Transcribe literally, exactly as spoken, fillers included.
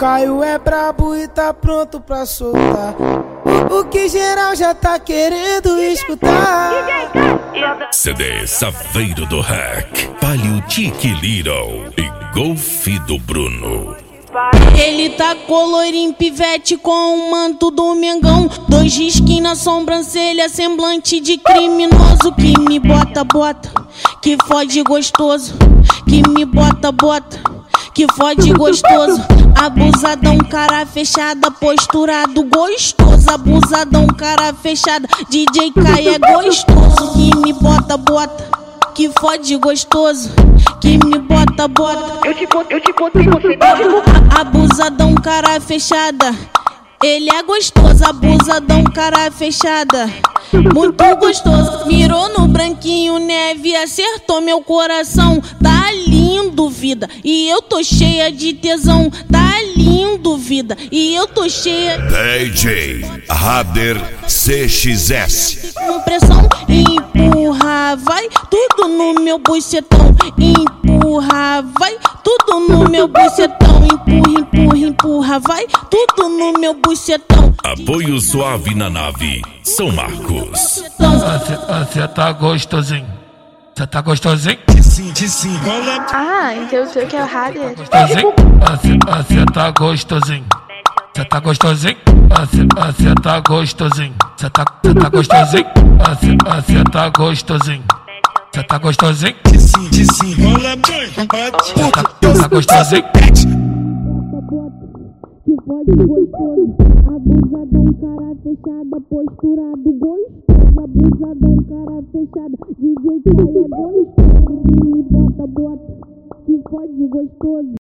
Caio é brabo e tá pronto pra soltar o, o que geral já tá querendo escutar. C D Saveiro do Hack, Palio Tiki Little e Golfe do Bruno. Ele tá colorinho pivete com o manto do Mengão, dois risquinhos na sobrancelha, semblante de criminoso. Que me bota, bota, que fode gostoso. Que me bota, bota, que fode gostoso. Abusadão, cara fechada, posturado gostoso. Abusadão, cara fechada, D J Caio é gostoso. Que me bota, bota, que fode gostoso. Que me bota, bota, Eu te boto, eu te botei você. abusadão, cara fechada. Ele é gostoso, abusadão, cara fechada. Muito gostoso. Mirou no branquinho, neve, acertou meu coração. Tá lindo, vida, e eu tô cheia de tesão. Tá lindo, vida, e eu tô cheia D J Rader C X S. com pressão. Empurra, vai tudo no meu bucetão. Empurra, vai tudo no meu bucetão. Empurra, empurra, empurra, vai tudo no meu bucetão. Apoio suave na nave, São Marcos. Você tá gostosinho, você tá gostosinho, Ah, então você que é o Rader. gostosinho, você tá gostosinho, você tá gostosinho, você tá gostosinho, você tá, você tá gostosinho, você tá gostosinho, você tá gostosinho, você tá, você tá gostosinho. Que fode gostoso, abusadão, cara fechada, posturado gostoso. Abusadão, cara fechada, D J Caio é gostoso. Que me bota, bota, que fode gostoso.